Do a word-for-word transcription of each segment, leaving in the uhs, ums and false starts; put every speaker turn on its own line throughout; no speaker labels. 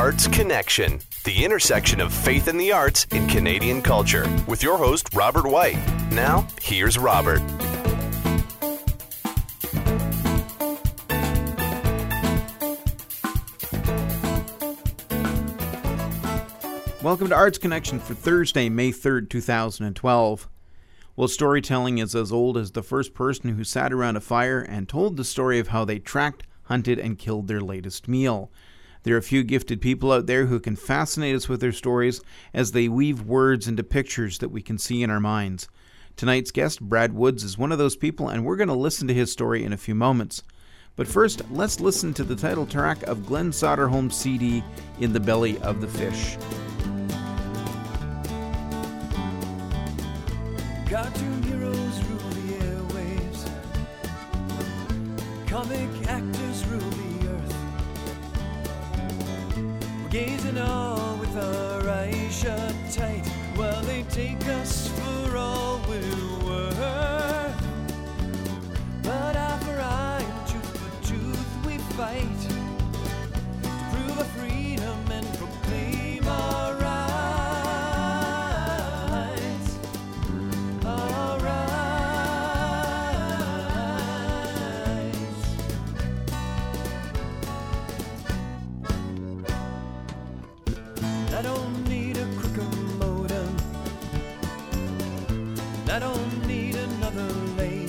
Arts Connection, the intersection of faith and the arts in Canadian culture, with your host, Robert White. Now, here's Robert.
Welcome to Arts Connection for Thursday, May third, two thousand twelve. Well, storytelling is as old as the first person who sat around a fire and told the story of how they tracked, hunted, and killed their latest meal. There are a few gifted people out there who can fascinate us with their stories as they weave words into pictures that we can see in our minds. Tonight's guest, Brad Woods, is one of those people, and we're going to listen to his story in a few moments. But first, let's listen to the title track of Glenn Soderholm's C D, In the Belly of the Fish.
Cartoon heroes rule the airwaves. Comic actors rule the earth. We're gazing on with our eyes shut tight while they take us for all we're worth. But eye for eye and tooth for tooth we fight to prove our freedom and proclaim our rights. I don't need a quicker modem. I don't need another lane.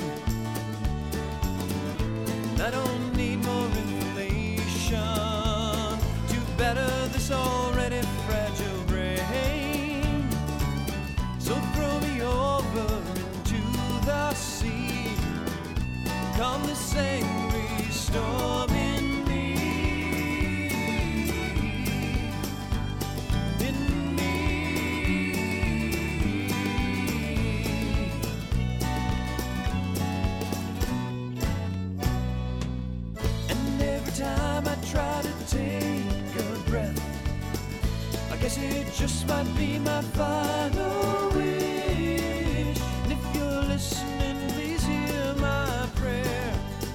I don't need more information to better this already fragile brain. So throw me over into the sea. Calm this angry storm in me. Time I try to take a breath, I guess it just might be my final wish. And if you're listening, please hear my prayer.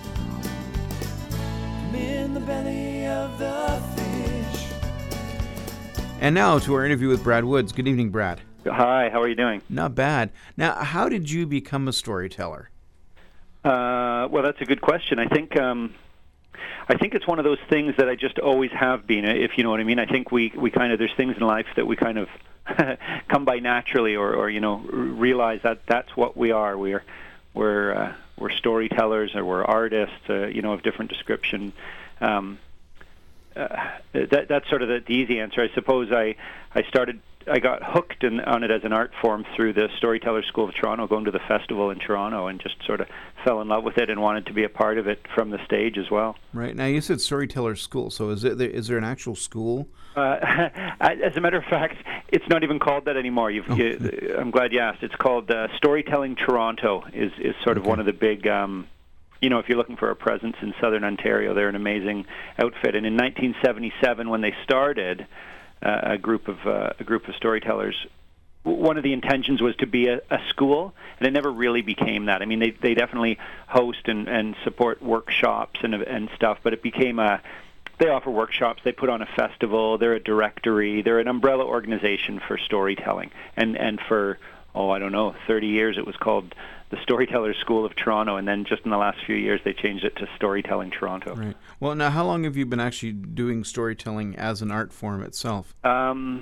I'm in the belly of the fish.
And now to our interview with Brad Woods. Good evening, Brad.
Hi, how are you doing?
Not bad. Now, how did you become a storyteller?
Uh, well, that's a good question. I think um, I think it's one of those things that I just always have been, if you know what I mean. I think we, we kind of, there's things in life that we kind of come by naturally, or, or you know, realize that that's what we are. We're we're uh, we're storytellers, or we're artists, uh, you know, of different description. Um, uh, that that's sort of the, the easy answer. I suppose I I started. I got hooked in, on it as an art form through the Storyteller School of Toronto, going to the festival in Toronto, and just sort of fell in love with it and wanted to be a part of it from the stage as well.
Right. Now, you said Storyteller School, so is, it, is there an actual school?
Uh, as a matter of fact, it's not even called that anymore. You've, oh. you, I'm glad you asked. It's called uh, Storytelling Toronto, is, is sort of
okay.
one of the big... Um, You know, if you're looking for a presence in Southern Ontario, they're an amazing outfit. And in nineteen seventy-seven, when they started, uh, a group of uh, a group of storytellers, one of the intentions was to be a, a school, and it never really became that. I mean, they they definitely host and, and support workshops and and stuff, but it became a. They offer workshops. They put on a festival. They're a directory. They're an umbrella organization for storytelling, and and for oh, I don't know, thirty years it was called the Storyteller School of Toronto, and then just in the last few years they changed it to Storytelling Toronto.
Right. Well, now, how long have you been actually doing storytelling as an art form itself?
Um,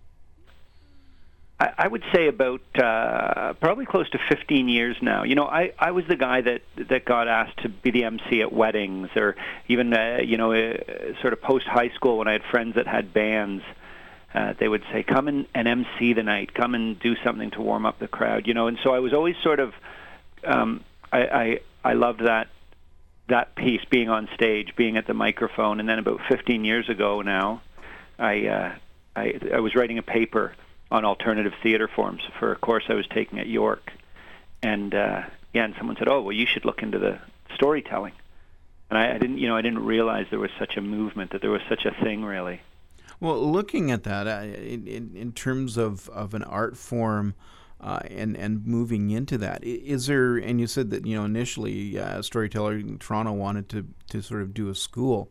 I, I would say about uh, probably close to fifteen years now. You know, I, I was the guy that, that got asked to be the M C at weddings, or even, uh, you know, uh, sort of post-high school when I had friends that had bands. Uh, they would say, come and, and M C the night, come and do something to warm up the crowd, you know. And so I was always sort of, um, I, I I loved that that piece, being on stage, being at the microphone. And then about fifteen years ago now, I uh, I, I was writing a paper on alternative theater forms for a course I was taking at York. And uh, yeah, and someone said, oh, well, you should look into the storytelling. And I, I didn't, you know, I didn't realize there was such a movement, that there was such a thing, really.
Well, looking at that, uh, in, in, in terms of, of an art form uh, and and moving into that, is there? And you said that, you know, initially uh, Storyteller in Toronto wanted to, to sort of do a school.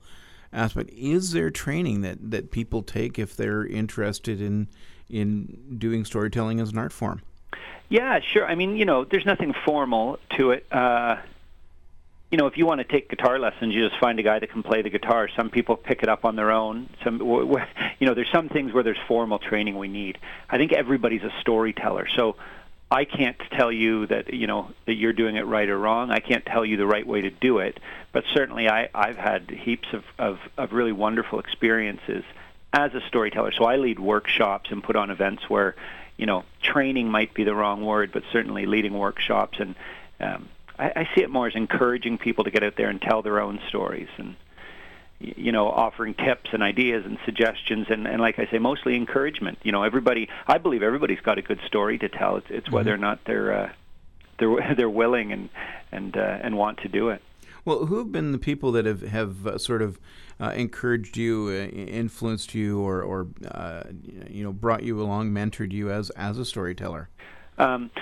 aspect. Is there training that, that people take if they're interested in in doing storytelling as an art form?
Yeah, sure. I mean, you know, there's nothing formal to it. Uh, you know, if you want to take guitar lessons, you just find a guy that can play the guitar. Some people pick it up on their own. Some, you know, there's some things where there's formal training we need. I think everybody's a storyteller. So I can't tell you that, you know, that you're doing it right or wrong. I can't tell you the right way to do it. But certainly I, I've had heaps of, of, of really wonderful experiences as a storyteller. So I lead workshops and put on events where, you know, training might be the wrong word, but certainly leading workshops. And um, I, I see it more as encouraging people to get out there and tell their own stories and, you know, offering tips and ideas and suggestions. And, and like I say, mostly encouragement. You know, everybody, I believe everybody's got a good story to tell. It's, it's mm-hmm. whether or not they're, uh, they're, they're willing and, and, uh, and want to do it.
Well, who have been the people that have, have uh, sort of uh, encouraged you, uh, influenced you, or, or uh, you know, brought you along, mentored you as as a storyteller? Um,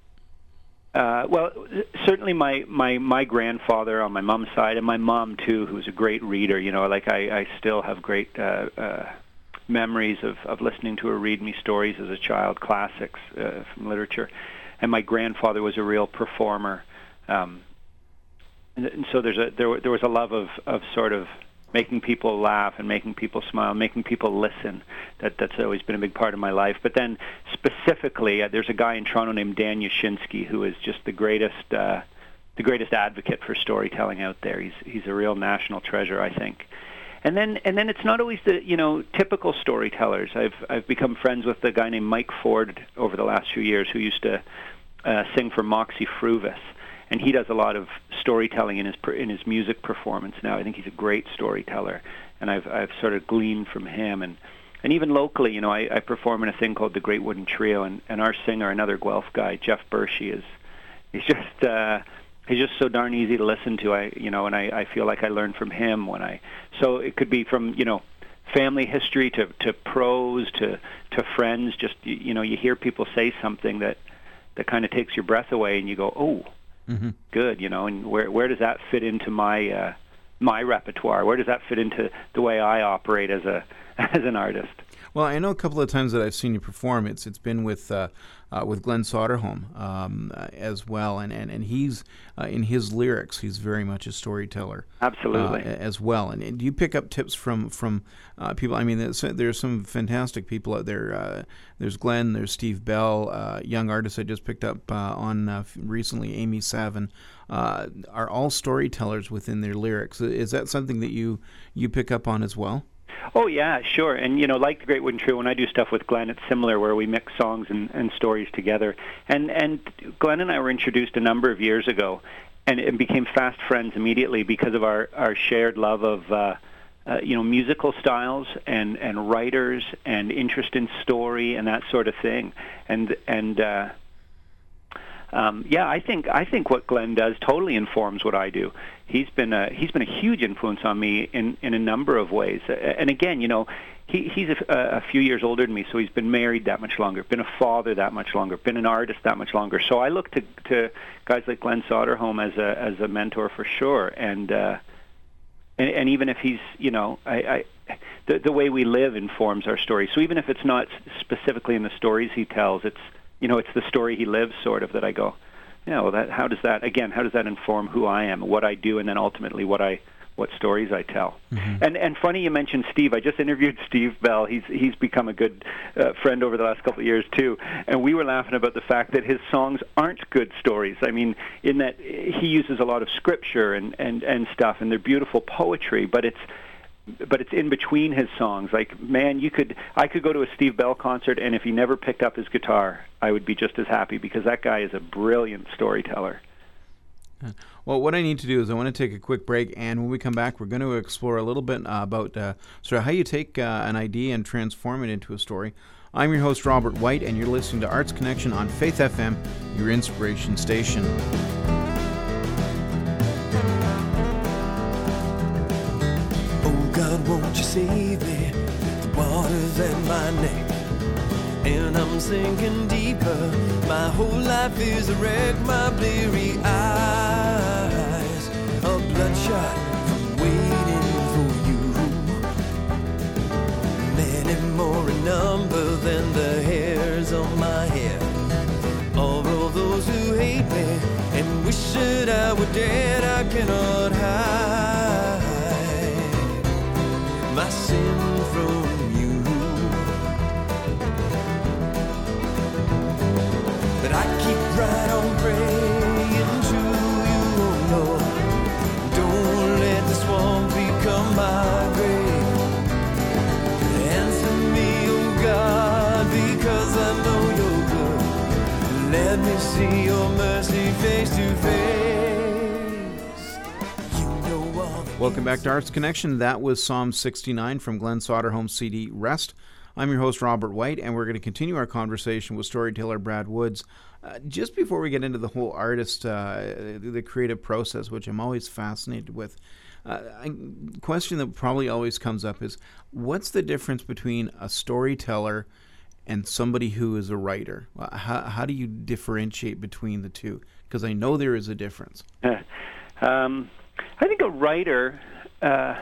uh, well, certainly my, my, my grandfather on my mom's side, and my mom too, who's a great reader. You know, like I, I still have great uh, uh, memories of, of listening to her read me stories as a child, classics uh, from literature. And my grandfather was a real performer. Um, And so there's a there there was a love of, of sort of making people laugh and making people smile, making people listen. That that's always been a big part of my life. But then specifically, uh, there's a guy in Toronto named Dan Yashinsky who is just the greatest uh, the greatest advocate for storytelling out there. He's he's a real national treasure, I think. And then and then it's not always the you know typical storytellers. I've I've become friends with a guy named Mike Ford over the last few years who used to uh, sing for Moxie Fruvis. And he does a lot of storytelling in his in his music performance now. I think he's a great storyteller, and I've I've sort of gleaned from him. And, and even locally, you know, I, I perform in a thing called the Great Wooden Trio, and, and our singer, another Guelph guy, Jeff Bershey, is he's just uh, he's just so darn easy to listen to. I you know, and I, I feel like I learn from him when I. So it could be from you know family history to to prose to to friends. Just you, you know, you hear people say something that that kind of takes your breath away, and you go, oh. Mm-hmm. Good, you know, and where where does that fit into my uh, my repertoire? Where does that fit into the way I operate as a as an artist?
Well, I know a couple of times that I've seen you perform. It's it's been with uh, uh, with Glenn Soderholm um, uh, as well, and and and he's uh, in his lyrics. He's very much a storyteller,
absolutely,
uh, as well. And, and do you pick up tips from from uh, people? I mean, there's, there's some fantastic people out there. Uh, there's Glenn. There's Steve Bell, uh, young artists I just picked up uh, on uh, recently. Amy Savin uh, are all storytellers within their lyrics. Is that something that you you pick up on as well?
Oh, yeah, sure. And, you know, like the Great Wooden Trio, when I do stuff with Glenn, it's similar where we mix songs and, and stories together. And and Glenn and I were introduced a number of years ago and, and became fast friends immediately because of our, our shared love of, uh, uh, you know, musical styles and, and writers and interest in story and that sort of thing. And, and uh, um, yeah, I think I think what Glenn does totally informs what I do. He's been a he's been a huge influence on me in, in a number of ways. And again, you know, he he's a, a few years older than me, so he's been married that much longer, been a father that much longer, been an artist that much longer. So I look to to guys like Glenn Soderholm as a as a mentor for sure. And uh, and, and even if he's, you know, I, I the the way we live informs our story. So even if it's not specifically in the stories he tells, it's you know, it's the story he lives, sort of, that I go, yeah, well, that, how does that, again, how does that inform who I am, what I do, and then ultimately what I, what stories I tell. Mm-hmm. And and funny you mentioned Steve. I just interviewed Steve Bell. He's he's become a good uh, friend over the last couple of years, too. And we were laughing about the fact that his songs aren't good stories. I mean, in that he uses a lot of scripture and, and, and stuff, and they're beautiful poetry, but it's, but it's in between his songs. Like, man, you could I could go to a Steve Bell concert, and if he never picked up his guitar, I would be just as happy, because that guy is a brilliant storyteller.
Well, what I need to do is I want to take a quick break, and when we come back, we're going to explore a little bit uh, about uh, sort of how you take uh, an idea and transform it into a story. I'm your host, Robert White, and you're listening to Arts Connection on Faith F M, your inspiration station.
God, won't you save me? The water's at my neck, and I'm sinking deeper. My whole life is a wreck, my bleary eyes are bloodshot from waiting for you. that I were dead, I cannot hide my sin from you. But I keep right on praying to you, oh Lord. Don't let this swamp become my grave. Answer me, oh God, because I know you're good. Let me see your mercy face to face. You know all the
Welcome back to Arts Connection. That was Psalm sixty-nine from Glenn Soderholm's C D, Rest. I'm your host, Robert White, and we're going to continue our conversation with storyteller Brad Woods. Uh, just before we get into the whole artist, uh, the creative process, which I'm always fascinated with, uh, a question that probably always comes up is, what's the difference between a storyteller and somebody who is a writer? How, how do you differentiate between the two? Because I know there is a difference.
um, I think a writer... Uh,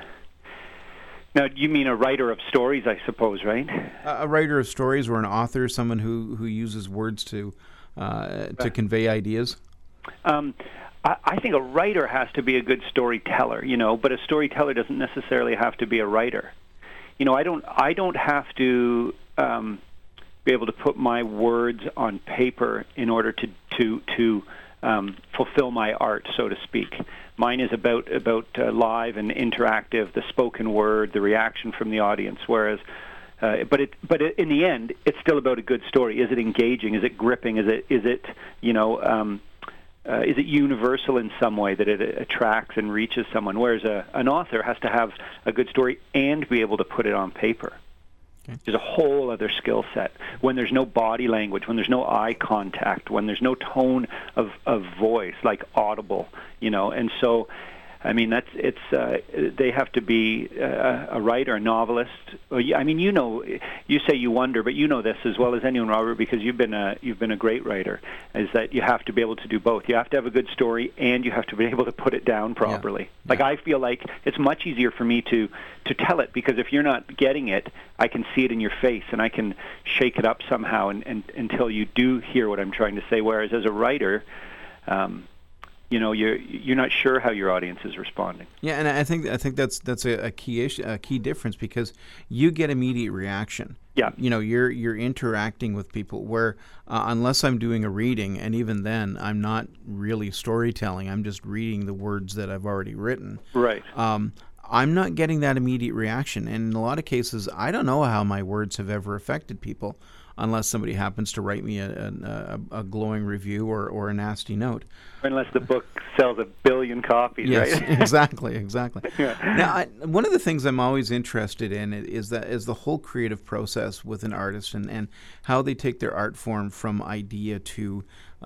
now, you mean a writer of stories, I suppose, right?
A, a writer of stories, or an author, someone who, who uses words to uh, to convey ideas?
Um, I, I think a writer has to be a good storyteller, you know, but a storyteller doesn't necessarily have to be a writer. You know, I don't I don't have to um, be able to put my words on paper in order to to to um, fulfill my art, so to speak. Mine is about about uh, live and interactive, the spoken word, the reaction from the audience. Whereas, uh, but it but it, in the end, it's still about a good story. Is it engaging? Is it gripping? Is it is it you know um, uh, is it universal in some way that it attracts and reaches someone? Whereas a, an author has to have a good story and be able to put it on paper. Okay. There's a whole other skill set. When there's no body language, when there's no eye contact, when there's no tone of, of voice, like audible, you know. And so, I mean, that's it's. Uh, they have to be uh, a writer, a novelist. I mean, you know, you say you wonder, but you know this as well as anyone, Robert, because you've been a you've been a great writer. Is that you have to be able to do both. You have to have a good story, and you have to be able to put it down properly. Yeah. Like yeah. I feel like it's much easier for me to to tell it, because if you're not getting it, I can see it in your face, and I can shake it up somehow, and, and until you do hear what I'm trying to say. Whereas as a writer, um, you know, you're you're not sure how your audience is responding.
Yeah, and I think I think that's that's a, a key issue, a key difference, because you get immediate reaction.
Yeah.
You know, you're you're interacting with people, where uh, unless I'm doing a reading, and even then, I'm not really storytelling. I'm just reading the words that I've already written.
Right.
Um, I'm not getting that immediate reaction, and in a lot of cases, I don't know how my words have ever affected people, unless somebody happens to write me a, a, a glowing review or, or a nasty note.
Unless the book sells a billion copies,
yes,
right?
exactly, exactly.
Yeah.
Now, I, one of the things I'm always interested in is that is the whole creative process with an artist, and, and how they take their art form from idea to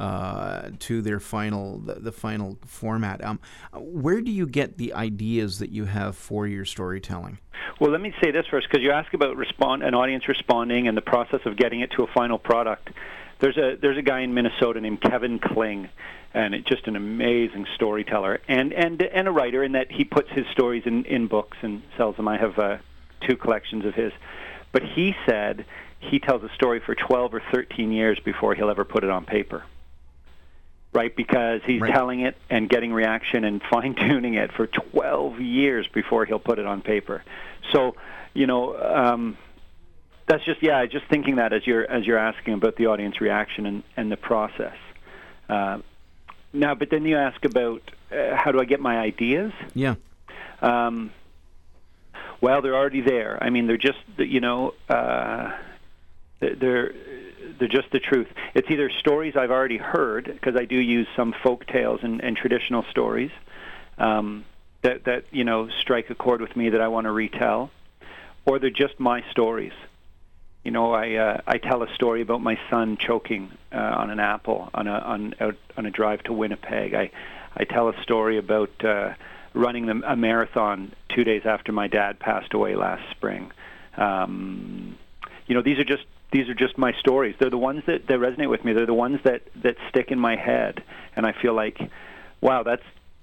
uh, to their final the, the final format. Um, where do you get the ideas that you have for your storytelling?
Well, let me say this first, because you ask about respond an audience responding and the process of getting it to a final product. There's a there's a guy in Minnesota named Kevin Kling, and it's just an amazing storyteller and and and a writer, in that he puts his stories in, in books and sells them. I have uh, two collections of his. But he said he tells a story for twelve or thirteen years before he'll ever put it on paper. Right, because he's right. telling it and getting reaction and fine-tuning it for twelve years before he'll put it on paper. So, you know, um, that's just yeah, just thinking that as you're as you're asking about the audience reaction and, and the process. Uh, now, but then you ask about uh, how do I get my ideas?
Yeah.
Um, well, they're already there. I mean, they're just you know uh, they're. They're just the truth. It's either stories I've already heard, because I do use some folk tales and, and traditional stories um, that, that, you know, strike a chord with me that I want to retell, or they're just my stories. You know, I uh, I tell a story about my son choking uh, on an apple on a on out on a drive to Winnipeg. I I tell a story about uh, running the, a marathon two days after my dad passed away last spring. Um, you know, these are just These are just my stories. They're the ones that, that resonate with me. They're the ones that, that stick in my head. And I feel like, wow, that's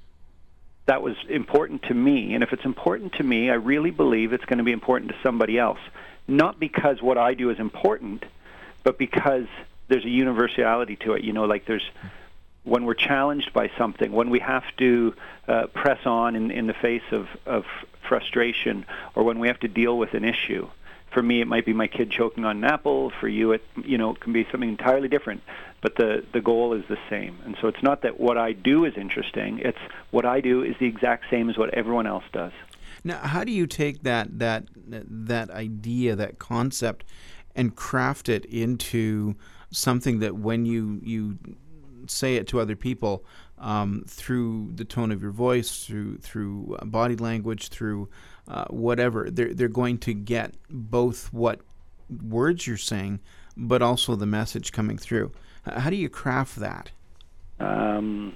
that was important to me. And if it's important to me, I really believe it's going to be important to somebody else. Not because what I do is important, but because there's a universality to it. You know, like there's when we're challenged by something, when we have to uh, press on in, in the face of, of frustration, or when we have to deal with an issue. For me, it might be my kid choking on an apple. For you, it you know it can be something entirely different. But the, the goal is the same. And so it's not that what I do is interesting. It's what I do is the exact same as what everyone else does.
Now, how do you take that that that idea, that concept, and craft it into something that when you you say it to other people, um, through the tone of your voice, through through body language, through uh, whatever, they're they're going to get both what words you're saying, but also the message coming through. How do you craft that?
Um,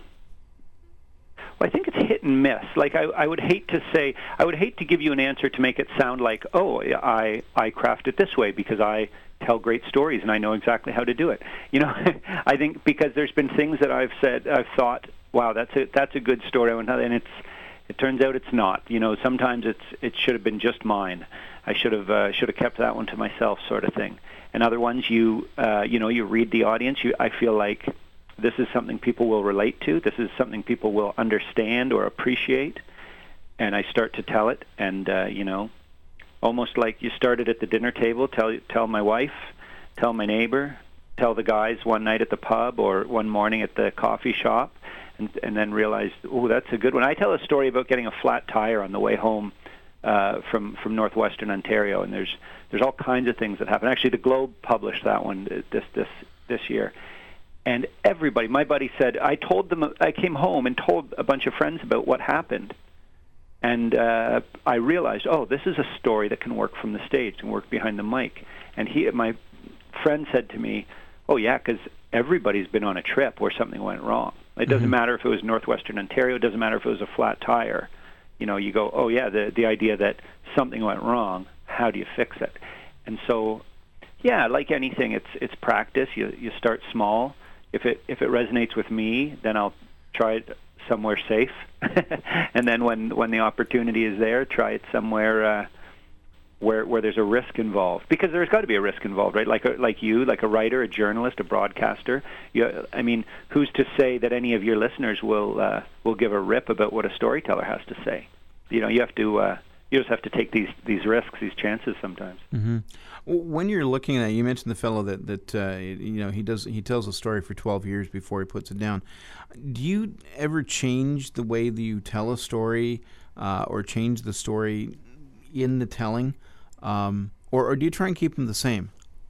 well, I think it's hit and miss. Like I, I would hate to say, I would hate to give you an answer to make it sound like, oh, I I craft it this way because I tell great stories and I know exactly how to do it. You know, I think because there's been things that I've said, I've thought, wow, that's a that's a good story, and it's it turns out it's not. You know, sometimes it's it should have been just mine. I should have uh, should have kept that one to myself, sort of thing. And other ones, you uh, you know, you read the audience. You, I feel like this is something people will relate to. This is something people will understand or appreciate. And I start to tell it, and uh, you know, almost like you started at the dinner table. Tell tell my wife, tell my neighbor, tell the guys one night at the pub or one morning at the coffee shop, and and then realize, oh, that's a good one. I tell a story about getting a flat tire on the way home uh, from from northwestern Ontario, and there's there's all kinds of things that happen. Actually, the Globe published that one this this this year. And everybody, my buddy said, I told them, I came home and told a bunch of friends about what happened. And uh, I realized, oh, this is a story that can work from the stage, can work behind the mic. And he, my friend said to me, oh, yeah, because everybody's been on a trip where something went wrong. It doesn't mm-hmm. matter if it was northwestern Ontario. It doesn't matter if it was a flat tire. You know, you go, oh, yeah, the the idea that something went wrong, how do you fix it? And so, yeah, like anything, it's it's practice. You you start small. If it if it resonates with me, then I'll try it somewhere safe, and then when when the opportunity is there, try it somewhere uh, where where there's a risk involved. Because there's got to be a risk involved, right? Like a, like you, like a writer, a journalist, a broadcaster. You, I mean, who's to say that any of your listeners will uh, will give a rip about what a storyteller has to say? You know, you have to. Uh, You just have to take these, these risks, these chances sometimes.
Mm-hmm. When you're looking at, you mentioned the fellow that that uh, you know he does he tells a story for twelve years before he puts it down. Do you ever change the way that you tell a story, uh, or change the story in the telling, um, or, or do you try and keep them the same?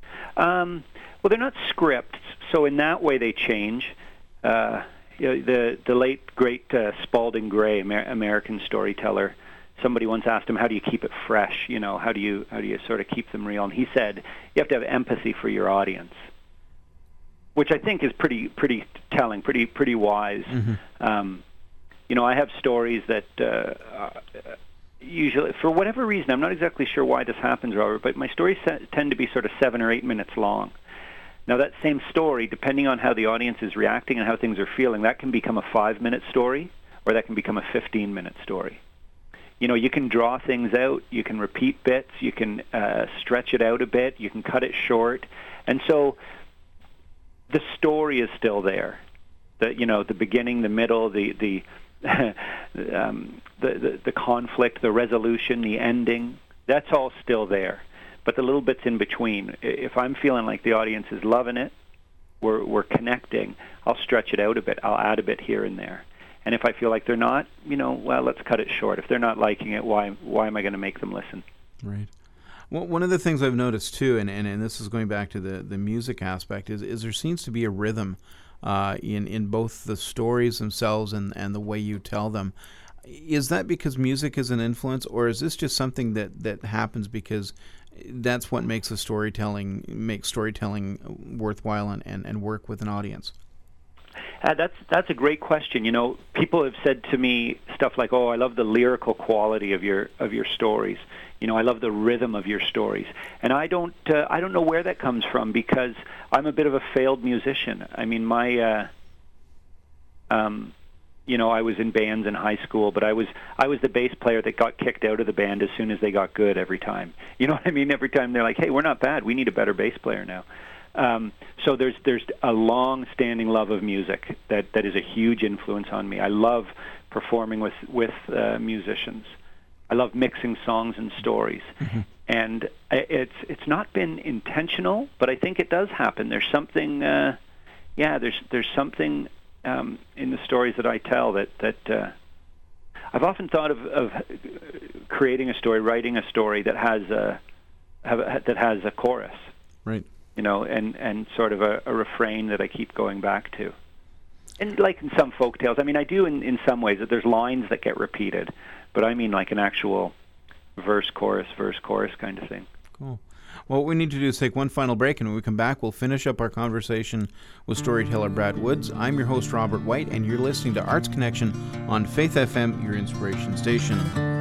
Um, well, they're not scripts, so in that way they change. Uh, you know, the the late great uh, Spalding Gray, Amer- American storyteller. Somebody once asked him, how do you keep it fresh? You know, how do you how do you sort of keep them real? And he said, you have to have empathy for your audience, which I think is pretty pretty telling, pretty pretty wise. Mm-hmm. Um, you know, I have stories that uh, usually, for whatever reason, I'm not exactly sure why this happens, Robert, but my stories tend to be sort of seven or eight minutes long. Now, that same story, depending on how the audience is reacting and how things are feeling, that can become a five-minute story, or that can become a fifteen-minute story. You know, you can draw things out, you can repeat bits, you can uh, stretch it out a bit, you can cut it short. And so the story is still there. The, you know, the beginning, the middle, the the, um, the, the the conflict, the resolution, the ending, that's all still there. But the little bits in between, if I'm feeling like the audience is loving it, we're we're connecting, I'll stretch it out a bit, I'll add a bit here and there. And if I feel like they're not, you know, well, let's cut it short. If they're not liking it, why why am I going to make them listen?
Right. Well, one of the things I've noticed, too, and, and, and this is going back to the, the music aspect, is, is there seems to be a rhythm uh, in, in both the stories themselves and, and the way you tell them. Is that because music is an influence, or is this just something that, that happens because that's what makes a storytelling, makes storytelling worthwhile and, and, and work with an audience?
Uh, that's that's a great question. You know, people have said to me stuff like, "Oh, I love the lyrical quality of your of your stories. You know, I love the rhythm of your stories." And I don't uh, I don't know where that comes from, because I'm a bit of a failed musician. I mean, my uh, um, you know, I was in bands in high school, but I was I was the bass player that got kicked out of the band as soon as they got good every time. You know what I mean? Every time they're like, "Hey, we're not bad. We need a better bass player now." Um, so there's there's a long-standing love of music that, that is a huge influence on me. I love performing with with uh, musicians. I love mixing songs and stories, mm-hmm. and it's it's not been intentional, but I think it does happen. There's something, uh, yeah. There's there's something um, in the stories that I tell that that uh, I've often thought of, of creating a story, writing a story that has a have a, that has a chorus,
right?
You know, and and sort of a, a refrain that I keep going back to. And like in some folk tales, I mean, I do in, in some ways that there's lines that get repeated, but I mean like an actual verse, chorus, verse, chorus kind of thing.
Cool. Well, what we need to do is take one final break, and when we come back, we'll finish up our conversation with storyteller Brad Woods. I'm your host, Robert White, and you're listening to Arts Connection on Faith F M, your inspiration station.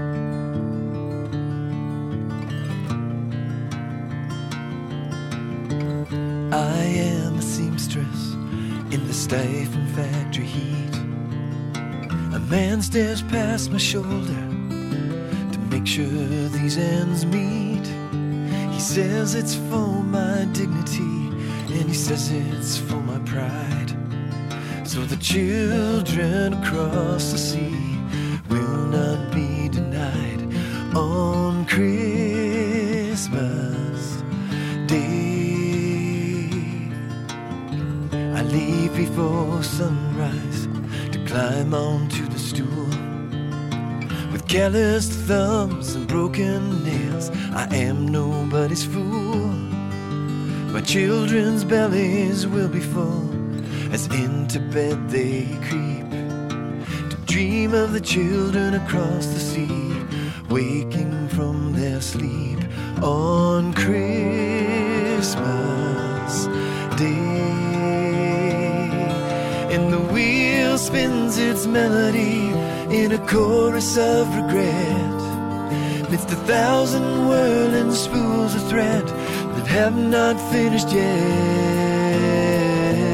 I am a seamstress in the stifling factory heat. A man stares past my shoulder to make sure these ends meet. He says it's for my dignity, and he says it's for my pride. So the children across the sea will not be denied on Christmas Day. I leave before sunrise to climb onto the stool. With calloused thumbs and broken nails, I am nobody's fool. My children's bellies will be full as into bed they creep, to dream of the children across the sea, waking from their sleep on Christmas Day. And the wheel spins its melody in a chorus of regret, midst a thousand whirling spools of thread that have not finished yet.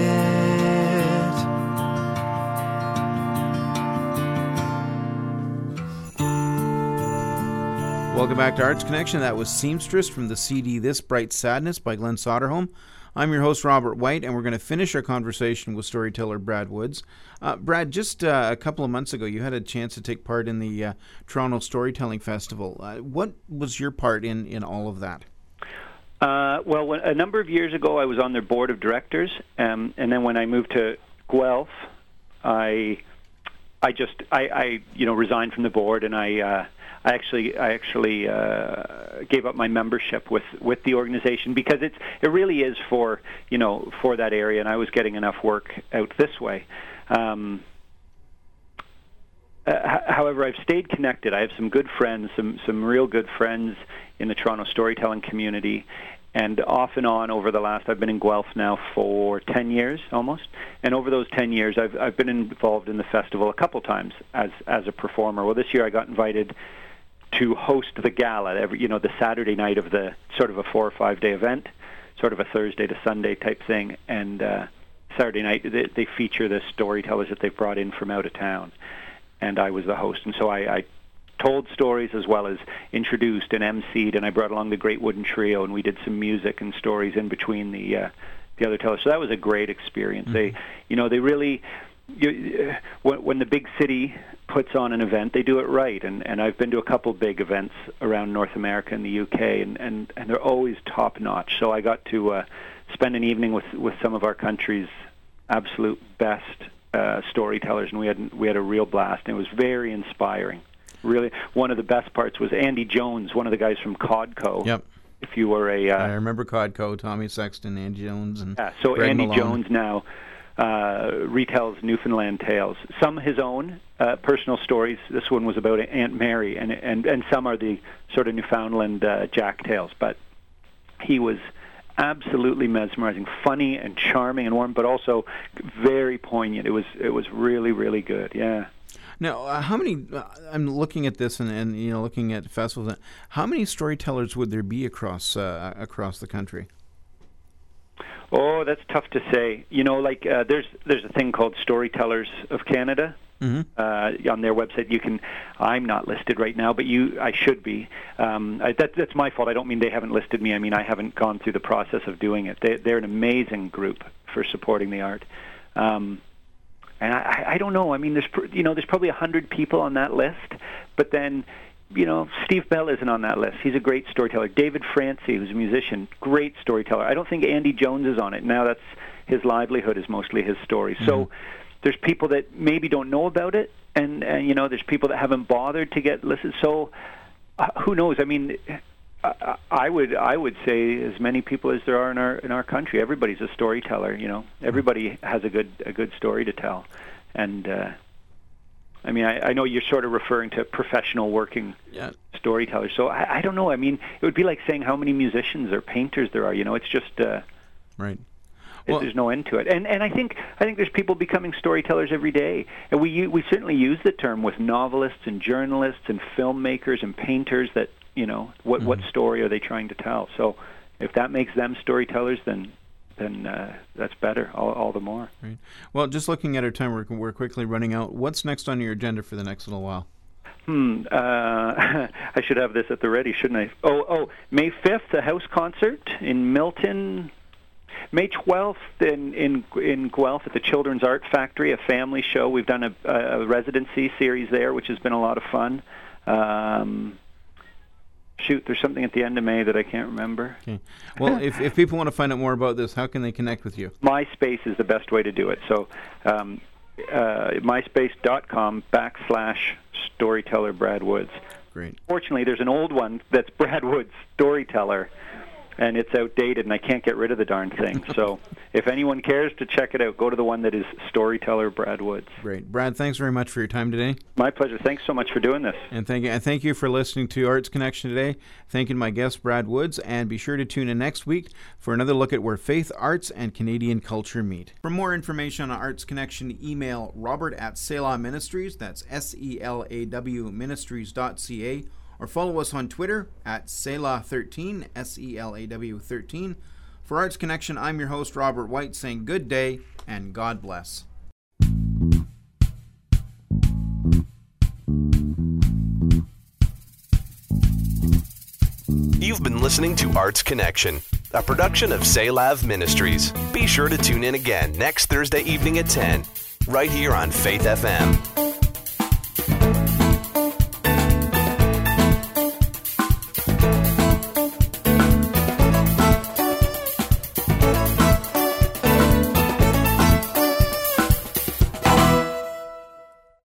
Welcome back to Arts Connection. That was Seamstress from the C D This Bright Sadness by Glenn Soderholm. I'm your host, Robert White, and we're going to finish our conversation with storyteller Brad Woods. Uh, Brad, just uh, a couple of months ago, you had a chance to take part in the uh, Toronto Storytelling Festival. Uh, what was your part in, in all of that?
Uh, well, when, a number of years ago, I was on their board of directors, um, and then when I moved to Guelph, I, I just, I, I, you know, resigned from the board, and I, uh, I actually, I actually uh, gave up my membership with, with the organization because it's, it really is for, you know, for that area, and I was getting enough work out this way. Um, uh, however, I've stayed connected. I have some good friends, some some real good friends in the Toronto storytelling community, and off and on over the last, I've been in Guelph now for ten years almost, and over those ten years, I've I've been involved in the festival a couple times as as a performer. Well, this year I got invited to host the gala, every, you know, the Saturday night of the sort of a four or five day event, sort of a Thursday to Sunday type thing. And uh, Saturday night they, they feature the storytellers that they've brought in from out of town, and I was the host. And so I, I told stories as well as introduced and emceed, and I brought along the Great Wooden Trio, and we did some music and stories in between the uh, the other tellers. So that was a great experience. Mm-hmm. They, you know, they really. You, uh, when, when the big city puts on an event, they do it right, and, and I've been to a couple big events around North America and the U K, and, and, and they're always top-notch. So I got to uh, spend an evening with, with some of our country's absolute best uh, storytellers, and we had we had a real blast, and it was very inspiring. Really, one of the best parts was Andy Jones, one of the guys from Codco.
Yep.
If you were a... Uh,
I remember Codco, Tommy Sexton, Andy Jones, and
yeah, so
Greg
Andy
Malone.
Jones now uh, retells Newfoundland tales. Some his own uh, personal stories. This one was about Aunt Mary, and and and some are the sort of Newfoundland uh, Jack tales. But he was absolutely mesmerizing, funny and charming and warm, but also very poignant. It was it was really really good. Yeah.
Now, uh, how many? Uh, I'm looking at this, and, and you know, looking at festivals. How many storytellers would there be across uh, across the country?
Oh, that's tough to say. You know, like uh, there's there's a thing called Storytellers of Canada, mm-hmm. uh, on their website. You can. I'm not listed right now, but you. I should be. Um, I, that, that's my fault. I don't mean they haven't listed me. I mean I haven't gone through the process of doing it. They, they're an amazing group for supporting the art. Um, and I, I don't know. I mean, there's you know there's probably a hundred people on that list, but then. You know, Steve Bell isn't on that list. He's a great storyteller. David Francie, who's a musician, great storyteller. I don't think Andy Jones is on it. Now that's his livelihood is mostly his story. Mm-hmm. So there's people that maybe don't know about it, and, and you know, there's people that haven't bothered to get listed. So uh, who knows? I mean, I, I would I would say as many people as there are in our in our country. Everybody's a storyteller. You know, everybody has a good a good story to tell, and. Uh, I mean, I, I know you're sort of referring to professional working yeah. storytellers. So I, I don't know. I mean, it would be like saying how many musicians or painters there are. You know, it's just uh,
right.
Well, there's no end to it. And and I think I think there's people becoming storytellers every day. And we we certainly use the term with novelists and journalists and filmmakers and painters. That you know, what mm-hmm. what story are they trying to tell? So if that makes them storytellers, then. then uh, that's better, all, all the more.
Right. Well, just looking at our time, we're, we're quickly running out. What's next on your agenda for the next little while?
Hmm. Uh, I should have this at the ready, shouldn't I? Oh, oh, May fifth, a house concert in Milton. May twelfth in, in, in Guelph at the Children's Art Factory, a family show. We've done a, a residency series there, which has been a lot of fun. Um, Shoot, there's something at the end of May that I can't remember.
Okay. Well, if, if people want to find out more about this, how can they connect with you?
MySpace is the best way to do it. So um, uh, myspace.com backslash storyteller Brad Woods.
Great.
Fortunately, there's an old one that's Brad Woods Storyteller, and it's outdated, and I can't get rid of the darn thing. So if anyone cares to check it out, go to the one that is Storyteller Brad Woods.
Great. Brad, thanks very much for your time today.
My pleasure. Thanks so much for doing this.
And thank you, and thank you for listening to Arts Connection today. Thanking my guest, Brad Woods, and be sure to tune in next week for another look at where faith, arts, and Canadian culture meet. For more information on Arts Connection, email Robert at Selah Ministries, that's S E L A W ministries dot C A, or follow us on Twitter at Selah thirteen, S E L A W thirteen. For Arts Connection, I'm your host, Robert White, saying good day and God bless.
You've been listening to Arts Connection, a production of Selah Ministries. Be sure to tune in again next Thursday evening at ten, right here on Faith F M.